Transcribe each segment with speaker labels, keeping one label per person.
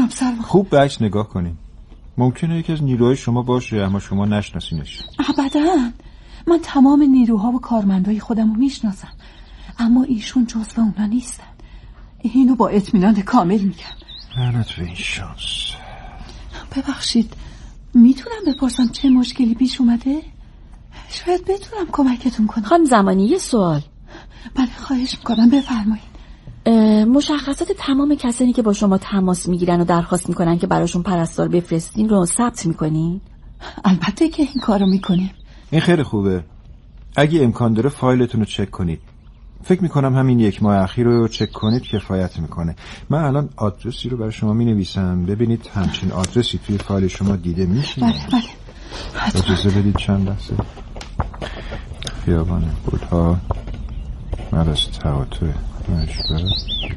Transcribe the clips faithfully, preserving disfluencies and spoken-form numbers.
Speaker 1: جناب سروان.
Speaker 2: خوب به عکس نگاه کنین. ممکنه یکی از نیروهای شما باشه اما شما نشناسینش.
Speaker 1: ابداً. من تمام نیروها و کارمندای خودم رو میشناسم، اما ایشون جزو اونا نیستن. اینو با اطمینان کامل میگم.
Speaker 2: لعنت به این شانس.
Speaker 1: ببخشید، میتونم بپرسم چه مشکلی پیش اومده؟ شاید بتونم کمکتون کنم.
Speaker 3: خانم زمانی یه سوال.
Speaker 1: بله خواهش میکنم بفرمایید.
Speaker 3: مشخصات تمام کسانی که با شما تماس میگیرن و درخواست میکنن که براشون پرستار بفرستین رو ثبت میکنین؟
Speaker 1: البته که این کارو میکنیم.
Speaker 2: این خیلی خوبه. اگه امکان داره فایلتون رو چک کنید. فکر میکنم همین یک ماه اخیر رو چک کنید کفایت میکنه. من الان آدرسی رو برای شما مینویسم، ببینید همچین آدرسی توی فایل شما دیده میشه.
Speaker 1: بله بله.
Speaker 2: اجازه بدید چند لحظه. خیابان گلها، مرز تئاتر مشبه.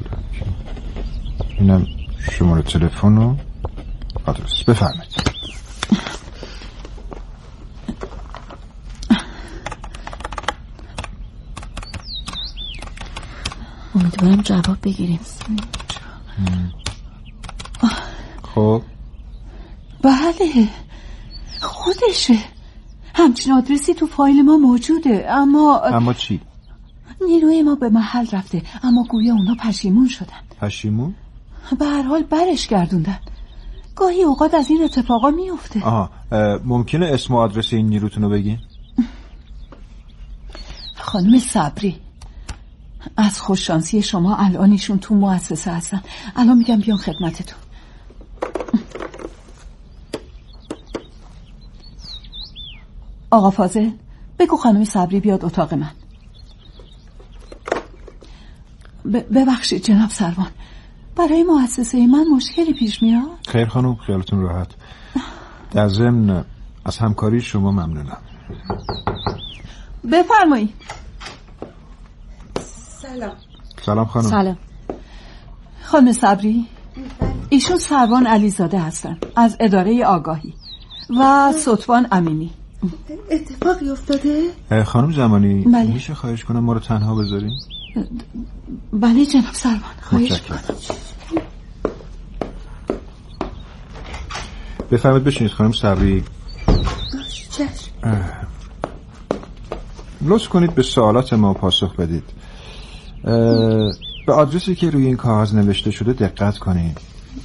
Speaker 2: اینم شماره تلفن و آدرس. بفرمایید.
Speaker 3: امیدوارم جواب بگیریم.
Speaker 2: خب
Speaker 1: بله خودشه. همچین آدرسی تو فایل ما موجوده، اما
Speaker 2: اما چی؟
Speaker 1: نیروی ما به محل رفته، اما گویا اونا پشیمون شدن.
Speaker 2: پشیمون؟
Speaker 1: به هر حال برش گردوندن. گاهی اوقات از این اتفاقا میفته.
Speaker 2: آها، ممکنه اسم و آدرس این نیروتون رو بگین؟
Speaker 1: خانم صبری. از خوششانسی شما الان ایشون تو مؤسسه هستن. الان میگم بیام خدمتتون. آقا فاضل بگو خانم صبری بیاد اتاق من. ببخشید جناب سروان، برای مؤسسه من مشکلی پیش میاد؟
Speaker 2: خیر خانم، خیالتون راحت. در ضمن از همکاری شما ممنونم.
Speaker 1: بفرمایید.
Speaker 4: سلام.
Speaker 2: سلام خانم.
Speaker 3: سلام.
Speaker 1: خانم صبری، ایشون سروان علیزاده هستن از اداره آگاهی و ستوان امینی.
Speaker 4: اتفاقی افتاده؟
Speaker 2: خانم زمانی،
Speaker 1: بله.
Speaker 2: میشه خواهش کنم ما رو تنها بذارین؟
Speaker 1: بله جناب سروان، خواهش کنم.
Speaker 2: بفرمایید بشینید خانم صبری.
Speaker 4: چشم.
Speaker 2: لطف کنید به سوالات ما پاسخ بدید. به آدرسی که روی این کاغذ نوشته شده دقت کنید.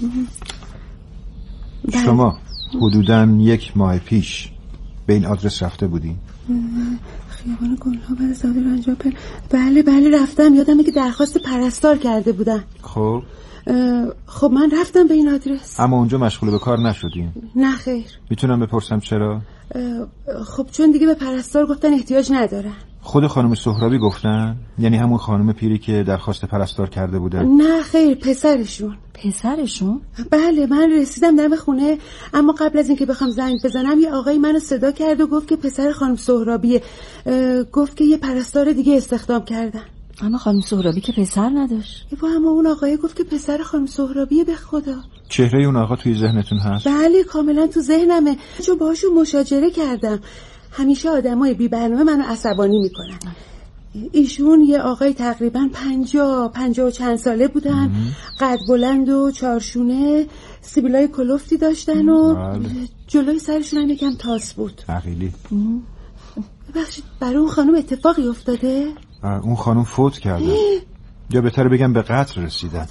Speaker 4: بله.
Speaker 2: شما حدوداً یک ماه پیش به این آدرس رفته بودین؟
Speaker 4: خیابان گلها بر زاده رنجاپر. بله بله رفتم. یادمه که درخواست پرستار کرده بودن.
Speaker 2: خب
Speaker 4: خب من رفتم به این آدرس.
Speaker 2: اما اونجا مشغول به کار نشدین؟
Speaker 4: نه خیر.
Speaker 2: میتونم بپرسم چرا؟
Speaker 4: خب چون دیگه به پرستار گفتن احتیاج ندارن.
Speaker 2: خود خانم سهرابی گفتن؟ یعنی همون خانم پیری که درخواست پرستار کرده بودن؟
Speaker 4: نه خیر، پسرشون.
Speaker 3: پسرشون؟
Speaker 4: بله من رسیدم دم خونه، اما قبل از اینکه بخوام زنگ بزنم یه آقایی منو صدا کرد و گفت که پسر خانم سهرابیه. گفت که یه پرستار دیگه استخدام کردن.
Speaker 3: اما خانم سهرابی که پسر نداشت.
Speaker 4: با اما اون آقایی گفت که پسر خانم سهرابیه. به خدا
Speaker 2: چهره اون آقا توی ذهنتون هست؟
Speaker 4: بله کاملا تو ذهنمه، چون باهاشون مشاجره کردم. همیشه آدمای بی برنامه منو عصبانی میکنن. ایشون یه آقای تقریبا پنجاه پنجاه و چند ساله بودن، قد بلند و چارشونه، سیبیلای کلفتی داشتن و
Speaker 2: بله.
Speaker 4: جلوی سرشون هم یکم تاس بود.
Speaker 2: عقیلی.
Speaker 4: ببخشید برای اون خانم اتفاقی افتاده؟
Speaker 2: اون خانم فوت کردن، یا بهتره بگم به قتل رسیدن.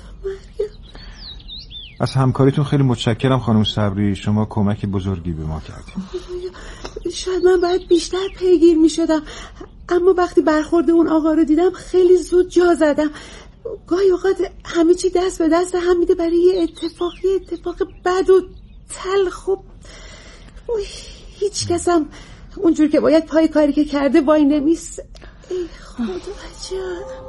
Speaker 2: از همکاریتون خیلی متشکرم خانم صبری، شما کمک بزرگی به ما کردید.
Speaker 4: شاید من باید بیشتر پیگیر می شدم، اما وقتی برخورد اون آقا رو دیدم خیلی زود جا زدم. گاهی اوقات همه چی دست به دست هم میده برای یه اتفاق یه اتفاق بد و تلخ. و هیچ کسم اونجور که باید پای کاری که کرده وای نمیست. ای خدا جان.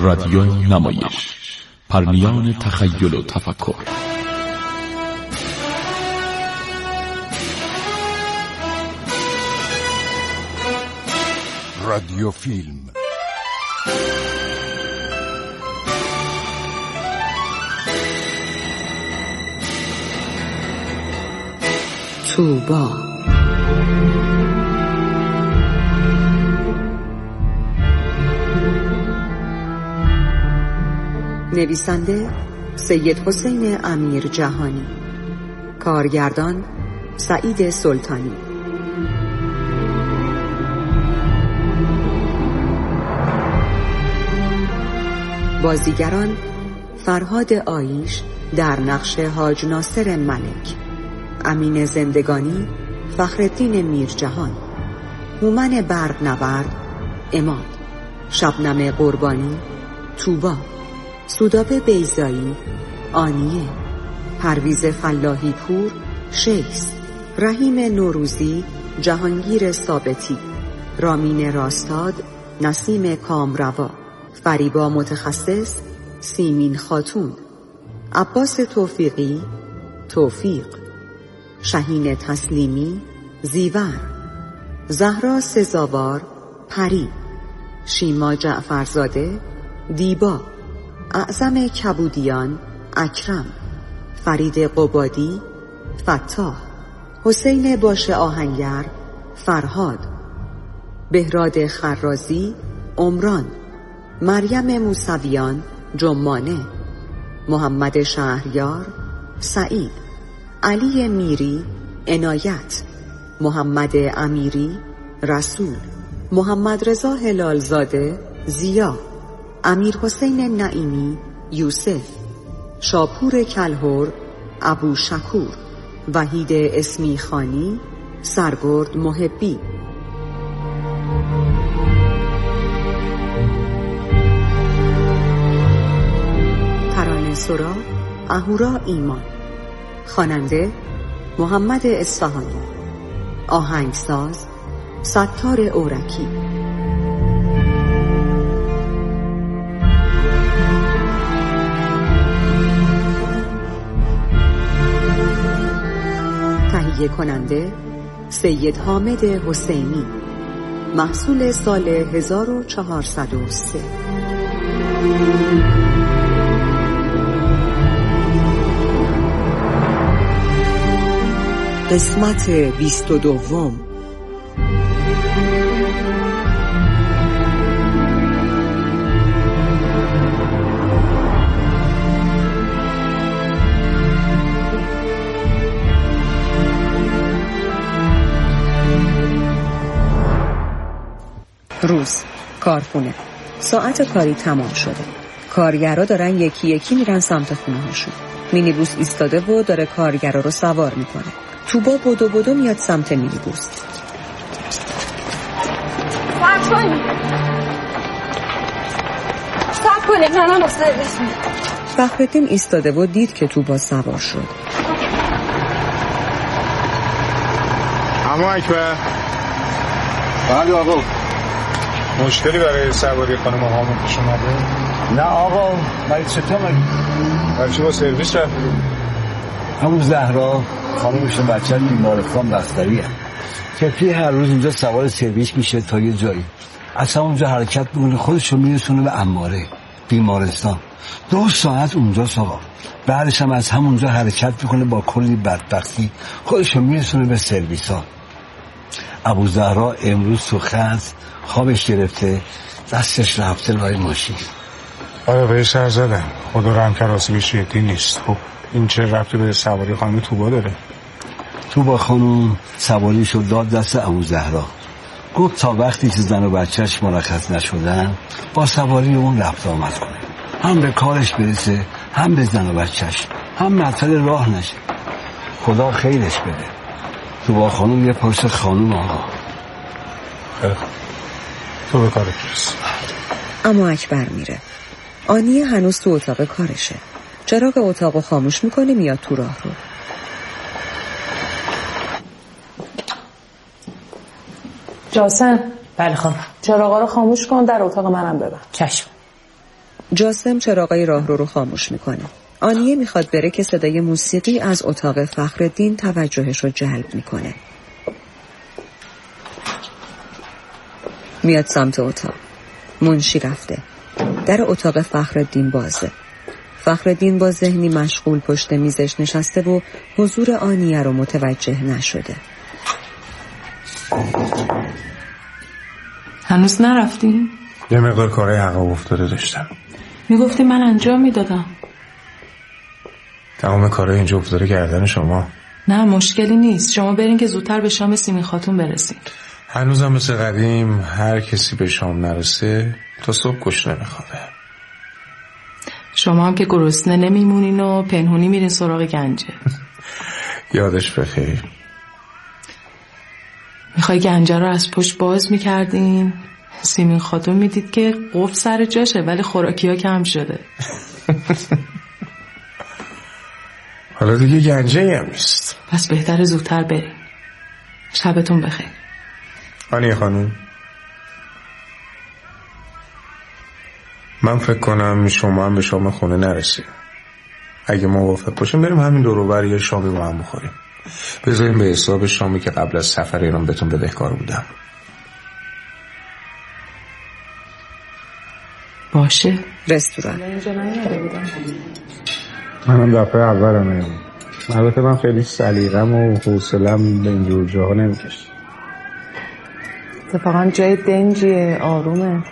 Speaker 5: رادیو نمایش، پرنیان تخیل و تفکر.
Speaker 6: رادیو فیلم.
Speaker 4: توبا. نویسنده سید حسین امیر جهانی، کارگردان سعید سلطانی. بازیگران فرهاد آیش در نقش حاج ناصر ملک، امین زندگانی فخرالدین میرجهان، هومن برق نورد اماد، شبنم قربانی توبا، سودابه بیزایی آنیه، پرویز فلاحی پور شیس، رحیم نوروزی جهانگیر ثابتی، رامین راستاد نسیم کامروا، فریبا متخصص سیمین خاتون، عباس توفیقی توفیق، شهین تسلیمی زیور، زهرا سزاوار پری، شیما جعفرزاده دیبا، اعظم کبودیان اکرم، فرید قبادی فتاح، حسین باش آهنگر فرهاد، بهراد خرازی عمران، مریم موسویان جمانه، محمد شهریار سعید، علی میری عنایت، محمد امیری رسول، محمد رضا هلالزاده زیا، امیر حسین نعیمی یوسف، شاپور کلهر ابو شکور، وحید اسمی خانی سرگرد محبی. ترانه سرا اهورا ایمان، خواننده محمد اصفهانی، آهنگساز ستار اورکی. تهیه کننده سید حامد حسینی، محصول سال هزار و چهارصد و سه. قسمت بیست و دوم. روز کارخونه، ساعت کاری تمام شده، کارگرها دارن یکی یکی میرن سمت خونه هاشون. مینیبوس ایستاده و داره کارگرها رو سوار میکنه. توبا بدو بدو میاد سمت مینیبوس.
Speaker 1: صبر کنید صبر کنید منم با سرویس میدم.
Speaker 4: فخرالدین ایستاده و دید که توبا سوار شد.
Speaker 7: اما اکبر.
Speaker 8: بله آقا.
Speaker 7: مشکلی برای سواری خانم آقامون پیش اومده؟
Speaker 8: نه آقا، برای چطور مگه؟
Speaker 7: برای چی با سرویس رفتیم؟
Speaker 8: همون زهرا خانمش و بچه بیمارستان بستری هم تفلی هر روز اینجا سوار سرویس میشه تا یه جایی، اصلا اونجا حرکت بکنه خودشو میرسونه به اماره بیمارستان. دو ساعت اونجا آقا، بعدش هم از همونجا حرکت بکنه با کلی بدبختی خودشو میرسونه به سرویس ها. ابو زهرا امروز تو خز خوابش گرفته، دستش رفته لای ماشین.
Speaker 7: آره به سر زدم، خدا رحم کرد آسیبش جدی نیست. خب این چه ربطی به سواری خانم توبا داره؟
Speaker 8: توبا خانم سواریشو داد دست ابو زهرا، گفت تا وقتی که زن و بچهش مرخص نشدن با سواری اون رفت آمد کنه، هم به کارش برسه هم به زن و بچهش، هم معطل راه نشه. خدا خیرش بده. توبا خانم یه پرس خانم آقا.
Speaker 7: خیلی خوب، تو به کارت برس.
Speaker 4: اما اکبر میره. آنیه هنوز تو اتاق کارشه. چراغ اتاقو خاموش میکنه میاد تو راه رو.
Speaker 9: جاسم.
Speaker 10: بله خانم.
Speaker 9: چراغا رو خاموش کن، در اتاق منم ببند.
Speaker 10: چشم.
Speaker 6: جاسم چراغای راهرو رو خاموش میکنه. آنیه میخواد بره که صدای موسیقی از اتاق فخرالدین توجهش رو جلب میکنه. میاد سمت اتاق. منشی رفته. در اتاق فخرالدین بازه. فخرالدین با ذهنی مشغول پشت میزش نشسته و حضور آنیه رو متوجه نشده.
Speaker 9: هنوز نرفتیم؟
Speaker 7: یه مقدار کارهای عقب افتاده داشتم.
Speaker 9: میگفتی من انجام میدادم.
Speaker 7: تمام کارهای اینجا افتاده گردن شما.
Speaker 9: نه مشکلی نیست، شما برین که زودتر به شام سیمین خاتون برسین.
Speaker 7: هنوزم مثل قدیم هر کسی به شام نرسه تا صبح گشنه میخوابه.
Speaker 9: شما هم که گرسنه نمیمونین و پنهونی میرین سراغ گنجه.
Speaker 7: یادش بخیر.
Speaker 9: میخوای گنجه رو از پشت باز میکردین، سیمین خاتون میدید که قفل سر جاشه ولی خوراکی ها کم شده.
Speaker 7: حالا دیگه گنجه هم نیست.
Speaker 9: پس بهتره زودتر بریم. شبتون بخیر.
Speaker 7: آنیه خانوم، من فکر کنم شما هم به شام خونه نرسید. اگه موافق باشیم بریم همین دور و بر یه شامی با هم بخوریم. بذاریم به حساب شامی که قبل از سفر ایران بهتون بدهکار بودم.
Speaker 9: باشه.
Speaker 6: رستوران.
Speaker 7: منم دفعه اولمه. البته من خیلی سلیقه‌م و حوصله‌م به اینجور جاها نمیکشه.
Speaker 9: اتفاقا جای دنجیه، آرومه.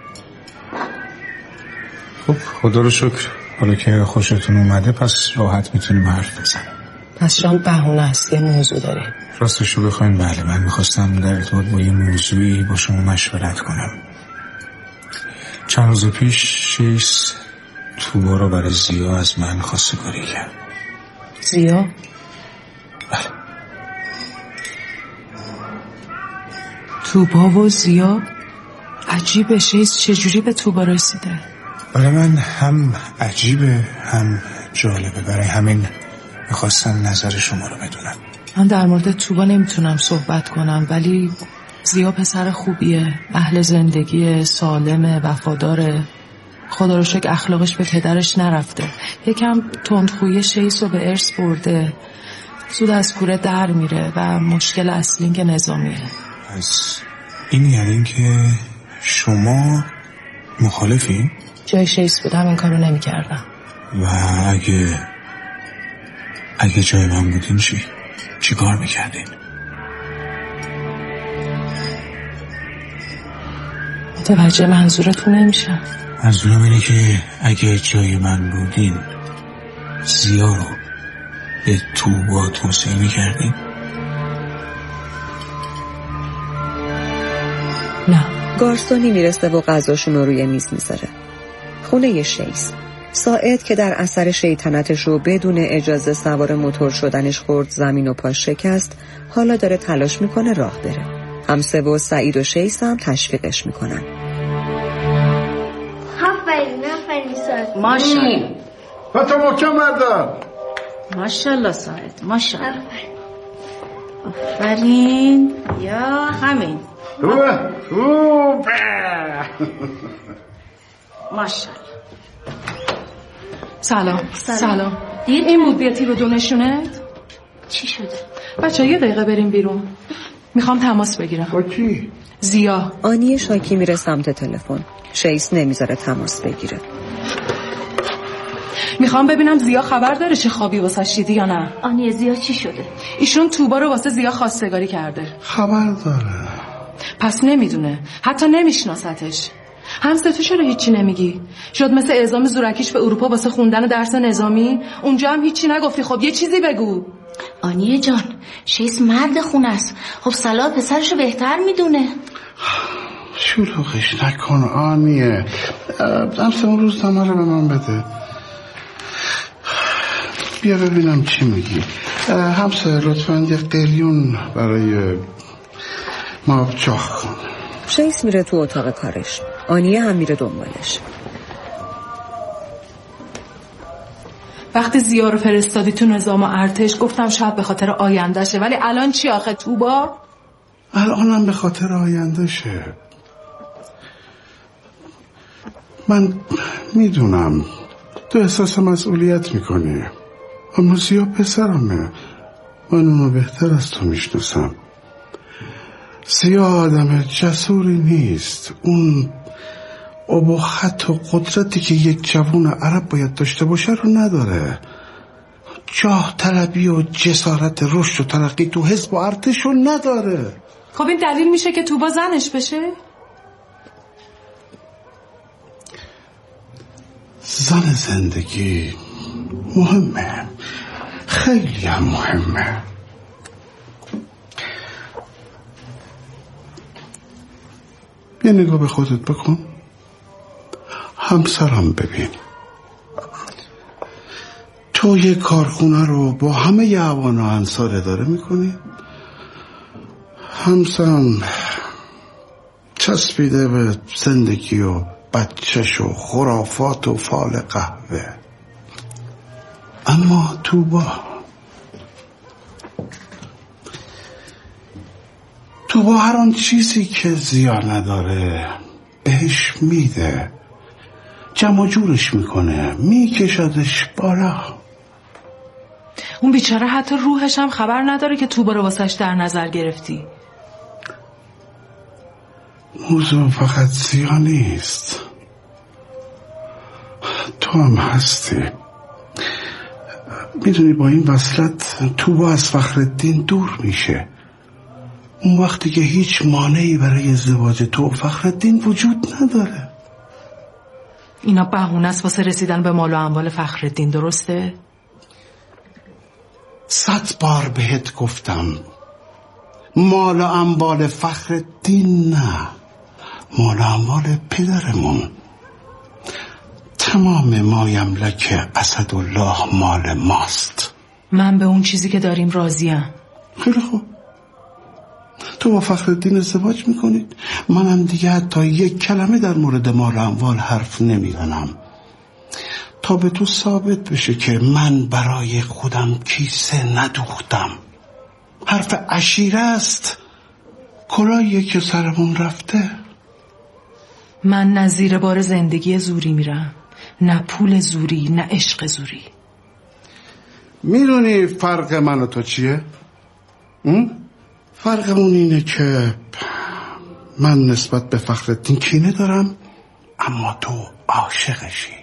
Speaker 7: خب خدا رو شکر. حالا که خوشتون اومده پس راحت میتونیم حرف بزنیم.
Speaker 9: پس شام بهونه است، یه موضوع داره.
Speaker 7: راستشو بخواین بله، من میخواستم در ارتباط با یه موضوعی با شما مشورت کنم. چند روز پیش شیس توبا رو برای زیا از من خواستگاری کرد.
Speaker 9: زیا؟
Speaker 7: بله.
Speaker 9: توبا و زیا؟ عجیبه، شیس چجوری به توبا رسیده؟
Speaker 7: برای من هم عجیبه هم جالبه، برای همین میخواستم نظر شما رو بدونم.
Speaker 9: من در مورد توبا نمیتونم صحبت کنم، ولی زیا پسر خوبیه، اهل زندگی، سالمه، وفاداره. خدا رو شکر اخلاقش به پدرش نرفته. یکم تندخویی شیس رو به ارث برده، زود از کوره در میره و مشکل اصلی این که نظامیه.
Speaker 7: پس این یعنی که شما مخالفین؟
Speaker 9: جای شیس بودم این کارو نمی کردم.
Speaker 7: و اگه اگه جای من بودین چی؟ چی کار میکردین؟
Speaker 9: متوجه منظورتون نمیشم.
Speaker 7: منظورم اینه که اگه جای من بودین زیا رو به توبا توصیه میکردین؟
Speaker 9: نه.
Speaker 6: گارسونی میرسه و غذاشون رو روی میز میذاره. خونه شیس. ساعد که در اثر شیطنتش رو بدون اجازه سوار موتور شدنش خورد زمین و پاش شکست، حالا داره تلاش میکنه راه بره. همسه و سعید و شیس هم تشویقش میکنن.
Speaker 10: آفرین آفرین ساعد.
Speaker 11: ماشاءالله. و تو محکم بردار. ماشاءالله ساعد، ماشاءالله. آفرین. یا همین.
Speaker 10: خوبه خوبه.
Speaker 11: ماشاءالله.
Speaker 9: سلام.
Speaker 11: سلام.
Speaker 9: سلام. این بود بیاتی رو دونشونت؟
Speaker 11: چی شده؟
Speaker 9: بچه یه دقیقه بریم بیرون. میخوام تماس بگیرم.
Speaker 11: با کی؟
Speaker 9: زیا.
Speaker 6: آنیه شاکی میره سمت تلفن. شیس نمیذاره تماس بگیره.
Speaker 9: میخوام ببینم زیا خبر داره چه خوابی واسه شیدی یا نه.
Speaker 11: آنیه زیا چی شده؟
Speaker 9: ایشون توبا رو واسه زیا خواستگاری کرده.
Speaker 11: خبر داره.
Speaker 9: پس نمیدونه، حتی نمیشناستش. همسه تو چرا هیچی نمیگی؟ شد مثل اعزام زورکیش به اروپا واسه خوندن درس نظامی؟ اونجا هم هیچی نگفتی. خب یه چیزی بگو.
Speaker 11: آنیه جان، شیس مرد خونه است. خب صلاح پسرشو بهتر میدونه.
Speaker 10: شلوغش نکن آنیه. درس اون روزنامه رو به من بده. بیا ببینم چی میگی. همسه لطفاً یه قلیون برای ما چاخ کن.
Speaker 6: شیس میره تو اتاق کارش. آنیه هم میره دنبالش.
Speaker 9: وقتی زیا رو فرستادی تو نظام و ارتش گفتم شاید به خاطر آیندهشه، ولی الان چی آخه توبا؟
Speaker 10: الانم به خاطر آیندهشه. من میدونم تو احساس مسئولیت میکنی، اما زیا پسرمه، من اونو بهتر از تو میشناسم. زیا آدم جسوری نیست. اون ابهت و قدرتی که یک جوان عرب باید داشته باشه رو نداره. جاه طلبی و جسارت رشد و ترقی تو حزب و ارتش رو نداره.
Speaker 9: خب این دلیل میشه که توبا زنش بشه؟
Speaker 10: زن زندگی مهمه، خیلی هم مهمه. یه نگاه به خودت بکن، همسرم ببین. تو یه کارخونه رو با همه ی اعوان و انصار اداره میکنی، همسرم چسبیده به زندگی و بچهش و خرافات و فال قهوه. اما توبا توبا هر آن چیزی که زیا نداره بهش میده، جمع جورش میکنه، میکشدش بالا.
Speaker 9: اون بیچاره حتی روحش هم خبر نداره که توبا رو واسش در نظر گرفتی.
Speaker 10: موضوع فقط زیا نیست، تو هم هستی. میدونی با این وصلت توبا از فخرالدین دور میشه. اون وقتی که هیچ مانعی برای ازدواج تو و فخرالدین وجود نداره.
Speaker 9: اینا بهونه است واسه رسیدن به مال و اموال فخرالدین، درسته؟
Speaker 10: صد بار بهت گفتم مال و اموال فخرالدین نه، مال و اموال پدرمون. تمام ما یملک اسدالله مال ماست.
Speaker 9: من به اون چیزی که داریم راضیم.
Speaker 10: خیلی خوب، تو با فخرالدین ازدواج میکنید، منم دیگه حتی یک کلمه در مورد مال و اموال حرف نمیزنم تا به تو ثابت بشه که من برای خودم کیسه ندوختم. حرف عشیره است، کلاهیه که سرمون رفته.
Speaker 9: من نه زیر بار زندگی زوری میرم، نه پول زوری، نه عشق زوری.
Speaker 10: میدونی فرق من و تو چیه؟ فرقمون اینه که من نسبت به فخرالدین کینه دارم، اما تو عاشقشی.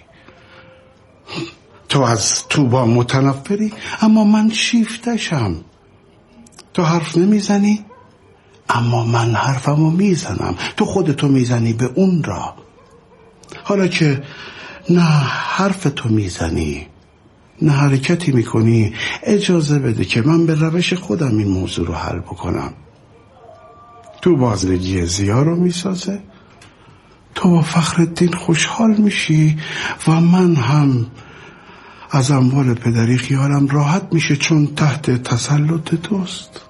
Speaker 10: تو از توبا متنفری، اما من شیفتشم. تو حرف نمیزنی، اما من حرفمو میزنم. تو خودتو میزنی به اون را. حالا که نه حرف تو میزنی نه حرکتی میکنی، اجازه بده که من به روش خودم این موضوع رو حل بکنم. تو بازنگی زیا رو میسازه، تو با فخرالدین خوشحال میشی و من هم از اموال پدری خیالم راحت میشه، چون تحت تسلط توست.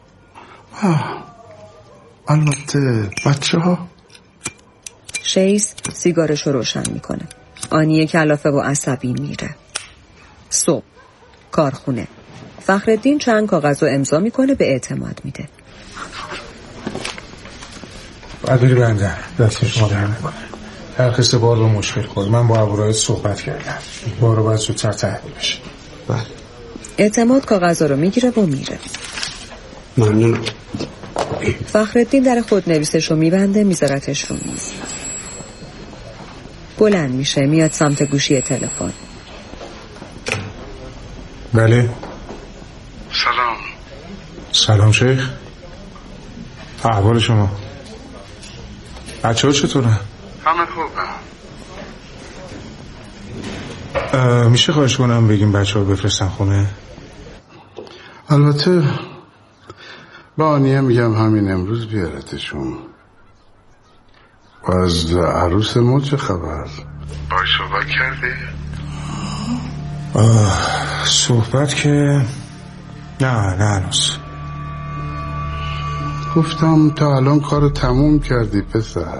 Speaker 10: البته بچه ها.
Speaker 6: شیس سیگارش رو روشن میکنه. آنیه کلافه و عصبی میره. صبح کارخونه. فخرالدین چند کاغذ رو امضا میکنه، به اعتماد میده.
Speaker 7: عدلی بنده دست شما در نکنه. ترخیص بار رو مشکل خورد. من با ابوراید صحبت کردم، بار رو باید زودتر تحویل بشه.
Speaker 10: بله.
Speaker 6: اعتماد کاغذ رو میگیره و میره.
Speaker 10: ممنون.
Speaker 6: فخرالدین در خود نویسش رو میبنده، میذارتش رو میز. بلند میشه، میاد سمت گوشی تلفن.
Speaker 7: بله.
Speaker 10: سلام.
Speaker 7: سلام شیخ. احوال شما؟ بچه ها چطوره؟
Speaker 10: همه خوبه.
Speaker 7: میشه خواهش کنم بگیم بچه ها بفرستن خونه؟
Speaker 10: البته با آنیه میگم همین امروز بیارتشون. و از عروس ما چه خبر؟ باید صحبت کردی؟
Speaker 7: صحبت که نه نه هنوز.
Speaker 10: گفتم تا الان کار تموم کردی پسر.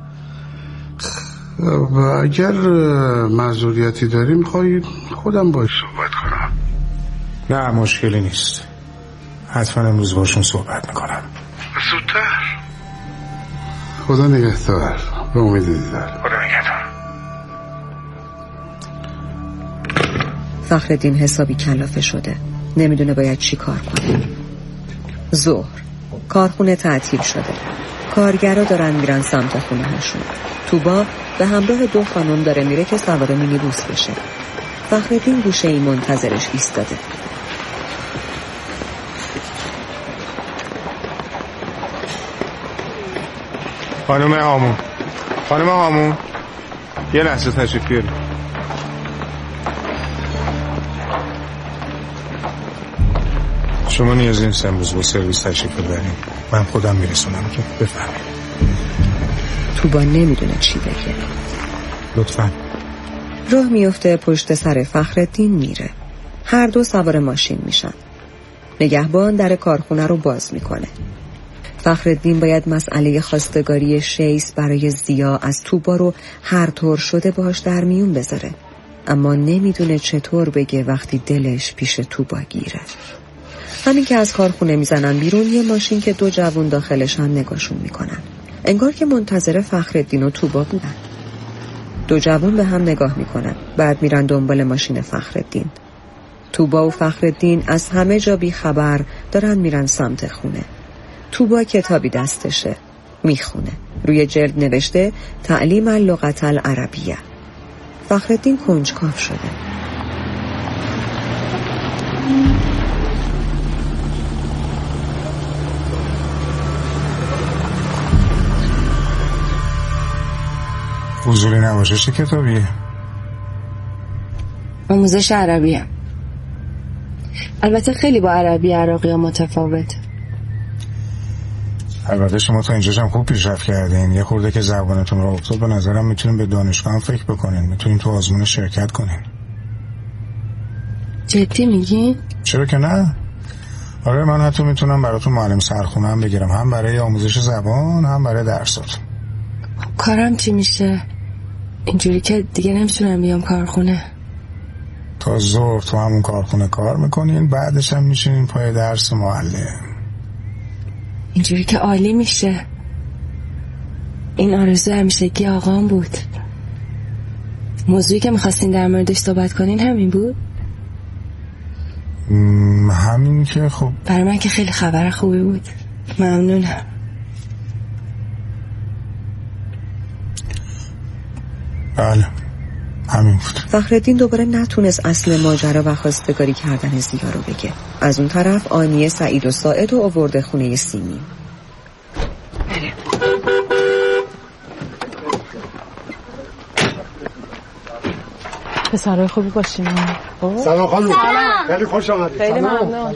Speaker 10: و اگر معذوریتی داری میخوایی خودم باید صحبت کنم.
Speaker 7: نه مشکلی نیست، حتما امروز باشون صحبت میکنم.
Speaker 10: زودتر. خدا نگهدار. به امید دیدار.
Speaker 7: خدا نگهدار.
Speaker 6: فخرالدین حسابی کلافه شده، نمیدونه باید چی کار کنه. ظهر، کارخونه تعطیل شده، کارگرا دارن میرن سمت خونه هاشون. توبا به همراه دو خانم داره میره که سوار مینیبوس بشه. فخرالدین گوشه ای منتظرش ایستاده.
Speaker 7: خانم هامون خانم هامون یه لحظه تشریف بیارید. شما نیازی نیست امروز با سرویس تشریف ببرید، من خودم میرسونم که بفهمید.
Speaker 6: توبا نمیدونه چی بگه.
Speaker 7: لطفاً.
Speaker 6: راه میفته پشت سر فخرالدین میره. هر دو سوار ماشین میشن. نگهبان در کارخونه رو باز میکنه. فخرالدین باید مسئله خواستگاری شیس برای زیا از توبا رو هر طور شده باهاش در میون بذاره، اما نمیدونه چطور بگه وقتی دلش پیش توبا گیره. همین که از کارخونه میزنن بیرون، یه ماشین که دو جوون داخلشن نگاشون میکنن، انگار که منتظر فخرالدین و توبا بودن. دو جوون به هم نگاه میکنن، بعد میرن دنبال ماشین فخرالدین. توبا و فخرالدین از همه جا بی خبر دارن میرن سمت خونه. توبا کتابی دستشه، میخونه. روی جلد نوشته تعلیم اللغت العربیه. فخرالدین کنجکاو شده.
Speaker 7: حضوری نباشه چه کتابیه؟
Speaker 12: آموزش عربیه. البته خیلی با عربی عراقی ها متفاوت.
Speaker 7: البته شما تا اینجا هم خوب پیشرفت کردین. یه خورده که زبانتون رو افتاد به نظرم میتونین به دانشگاه هم فکر بکنین، میتونین تو آزمون شرکت کنین.
Speaker 12: جدی میگی؟
Speaker 7: چرا که نه؟ آره، من حتی میتونم براتون معلم سرخونه هم بگیرم، هم برای آموزش زبان هم برای درسات.
Speaker 12: کارم چی میشه؟ اینجوری که دیگه نمیتونم بیام کارخونه.
Speaker 7: تا ظهر تو همون کارخونه کار میکنین، بعدش هم میشینین پای درس معلم.
Speaker 12: اینجوری که عالی میشه. این آرزو همیشگی آقام بود. موضوعی که میخواستین در موردش صحبت کنین همین بود؟
Speaker 7: همین که خب
Speaker 12: برای من که خیلی خبر خوبی بود. ممنونم.
Speaker 7: بله همین بود.
Speaker 6: فخرالدین دوباره نتونست اصل ماجرا و خواستگاری کردن زیا رو بگه. از اون طرف آنیه، سعید و ساعد و آورده خونه سیمی. بله.
Speaker 9: پسرای خوبی باشین.
Speaker 13: سلام خانم. خیلی خوش آمدید.
Speaker 9: خیلی ممنون.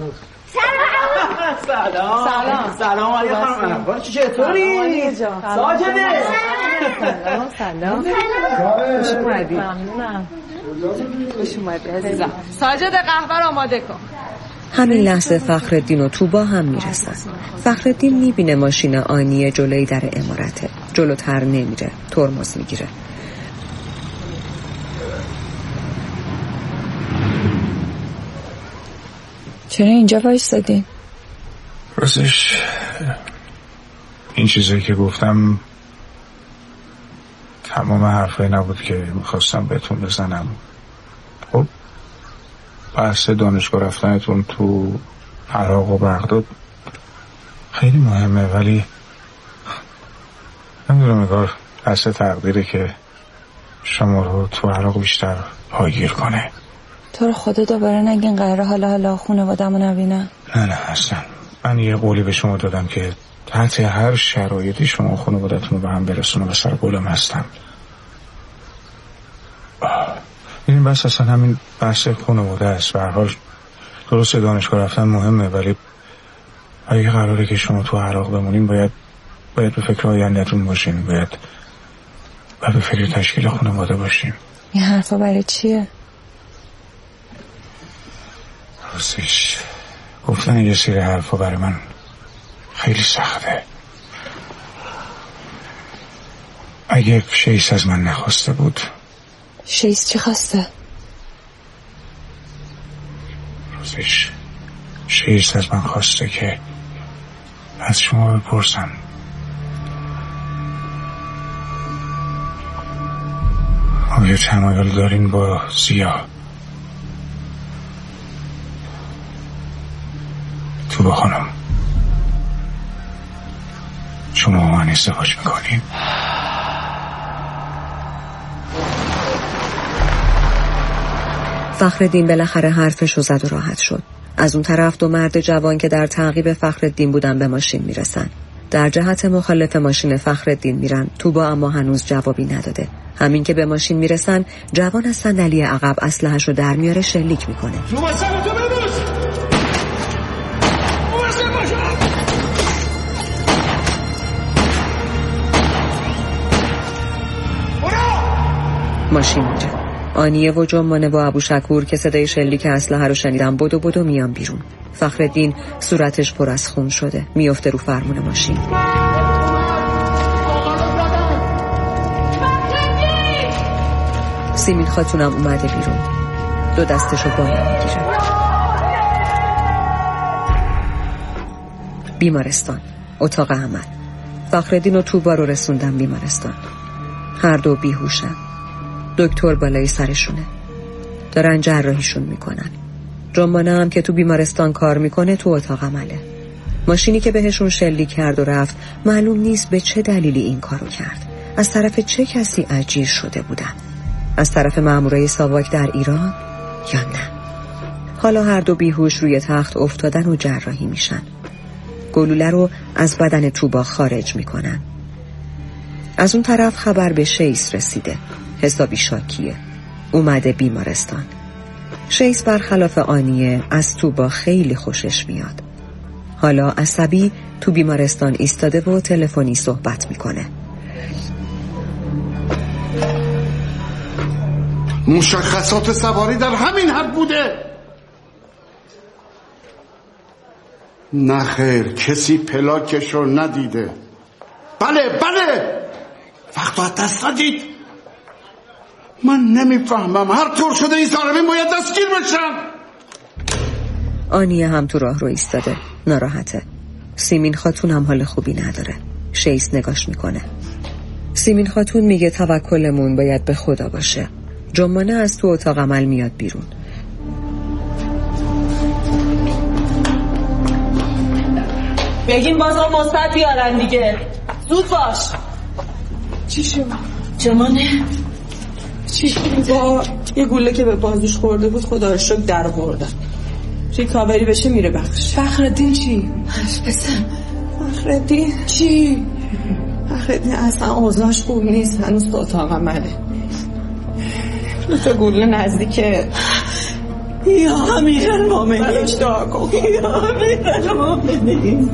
Speaker 14: سلام سلام سلام علیکم خانم. چطوری؟ ساجده.
Speaker 9: سلام سلام. خوش اومدی. ممنونم. خوش اومدی عزیزم. ساجد قهوه رو آماده کن.
Speaker 6: همین لحظه فخرالدین و توبا هم میرسن. فخرالدین میبینه ماشین آنیه جلوی در عمارته. جلوتر نمیره، ترمز میگیره.
Speaker 12: چرا اینجا وایسادین؟
Speaker 7: راستش این چیزایی که گفتم تمام حرفایی نبود که میخواستم بهتون بزنم. خب بحث دانشگاه رفتنتون تو عراق و بغداد خیلی مهمه، ولی نمیدونم نگار بحث تقدیره که شما رو تو عراق بیشتر پایگیر کنه.
Speaker 12: تو رو خدا دوباره نگین قراره حالا حالا خانواده‌مو نبینم.
Speaker 7: نه نه اصلا من یه قولی به شما دادم که تحت هر شرایطی شما خانواده‌تون رو به هم برسونم و سر قولم هستم. این بس اصلا همین بحث خانواده است. به هر حال درست دانشگاه رفتن مهمه، ولی اگه قراره که شما تو عراق بمونین باید باید به فکر آینده‌تون باشین، باید باید به فکر تشکیل خانواده باشین.
Speaker 12: این حرفا برای چیه؟
Speaker 7: راستش گفتن یه سری حرفا برای من خیلی سخته. اگه شیس از من نخواسته بود.
Speaker 12: شیس چی خواسته؟
Speaker 7: راستش شیس از من خواسته که از شما بپرسم آیا تمایل دارین با زیا شما با من ازدواج میکنیم؟
Speaker 6: فخرالدین بالاخره حرفشو زد و راحت شد. از اون طرف دو مرد جوان که در تعقیب فخرالدین بودن به ماشین میرسن. در جهت مخالف ماشین فخرالدین میرن. توبا اما هنوز جوابی نداده. همین که به ماشین میرسن جوان از صندلی عقب اسلحه‌شو در میاره، شلیک میکنه. ماشین میره. آنیه و جمانه و ابو شکور که صدای شلیک اسلحه رو شنیدن بدو بدو میان بیرون. فخرالدین صورتش پر از خون شده، میفته رو فرمون ماشین. سیمین خاتونم اومده بیرون، دو دستشو بالا میگیره. بیمارستان، اتاق عمل. فخرالدین و توبا رو رسوندن بیمارستان. هر دو بیهوشن. دکتر بالای سرشونه، دارن جراحیشون میکنن. جنبانه هم که تو بیمارستان کار میکنه تو اتاق عمله. ماشینی که بهشون شلیک کرد و رفت معلوم نیست به چه دلیلی این کارو کرد. از طرف چه کسی اجیر شده بودن؟ از طرف مامورای ساواک در ایران یا نه؟ حالا هر دو بیهوش روی تخت افتادن و جراحی میشن. گلوله رو از بدن توبا خارج میکنن. از اون طرف خبر به شیس رسیده، حسابی شاکیه. اومده بیمارستان. شیس برخلاف آنیه از توبا خیلی خوشش میاد. حالا عصبی تو بیمارستان ایستاده و تلفنی صحبت میکنه.
Speaker 10: مشخصات سواری در همین حد بوده. نه خیر، کسی پلاکش رو ندیده. بله بله، وقت باید دست ندید. من نمیفهمم، هر طور شده این ظالمین باید دستگیر بشن.
Speaker 6: آنیه هم تو راه رو ایستاده، ناراحته. سیمین خاتون هم حال خوبی نداره. شیس نگاش میکنه. سیمین خاتون میگه توکلمون باید به خدا باشه. جمانه از تو اتاق عمل میاد بیرون.
Speaker 14: بگیم بازار مثبت بیارن دیگه، زود باش.
Speaker 9: چی شد؟
Speaker 14: جمانه
Speaker 9: چی شد؟ با یه گوله که به بازوش خورده بود خدا رو شکر در بردن. ریکاوری بشه میره بخش. فخرالدین چی؟
Speaker 14: بسن
Speaker 9: فخرالدین چی؟ فخرالدین اصلا اوضاعش خوب نیست، هنوز تو اتاق عمله. دو تا گوله نزدیکه.
Speaker 14: یا امیر المومنین اشتاق کن، یا امیر المومنین.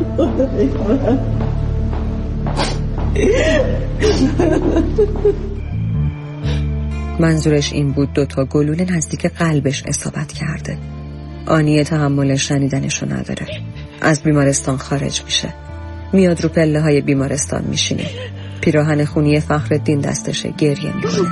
Speaker 6: منظورش این بود دوتا گلوله نزدیک قلبش اصابت کرده. آنیه تحمل شنیدنشو نداره. از بیمارستان خارج میشه. میاد رو پله های بیمارستان میشینه. پیراهن خونی فخرالدین دستشه، گریه میکنه.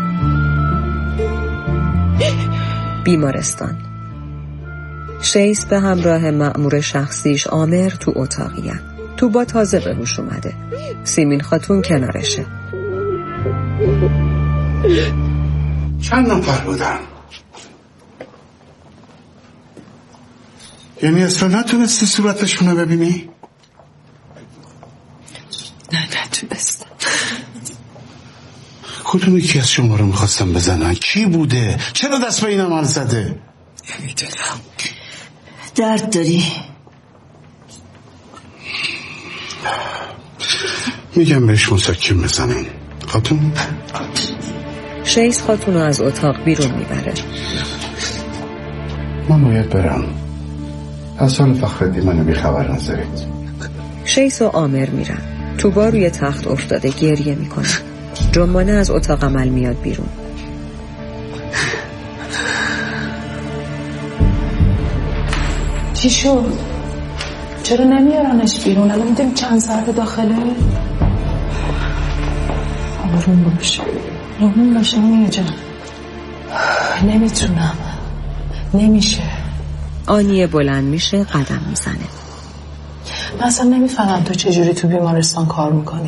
Speaker 6: بیمارستان. شیس به همراه مأمور شخصیش عامر تو اتاقیه. تو با تازه به هوش اومده. سیمین خاتون کنارشه.
Speaker 10: چند نفر بودن؟ یعنی اصلا نتونستی صورتشونو ببینی؟
Speaker 9: نه نتونستم.
Speaker 10: کدوم یکی از شما رو میخواستم بزنن؟ کی بوده؟ چرا دست به این عمل زده؟
Speaker 9: نمیدونم.
Speaker 14: درد داری؟
Speaker 10: میگم بهش مسکن بزنن. خاتون؟
Speaker 6: شیس خاتون رو از اتاق بیرون میبره.
Speaker 10: من باید برم. از حال فخرالدین منو بیخبر نذارید.
Speaker 6: شیس و عامر میرن. توبا روی تخت افتاده گریه میکنه. جنبانه از اتاق عمل میاد بیرون.
Speaker 9: چی شد؟ چرا نمیارنش بیرون؟ الان میدونی چند ساعت داخله؟ آروم باشه، آروم باشه آنیه جان. نمیتونم، نمیشه.
Speaker 6: آنیه بلند میشه، قدم میزنه.
Speaker 9: من اصلا نمیفهمم تو چجوری تو بیمارستان کار میکنی.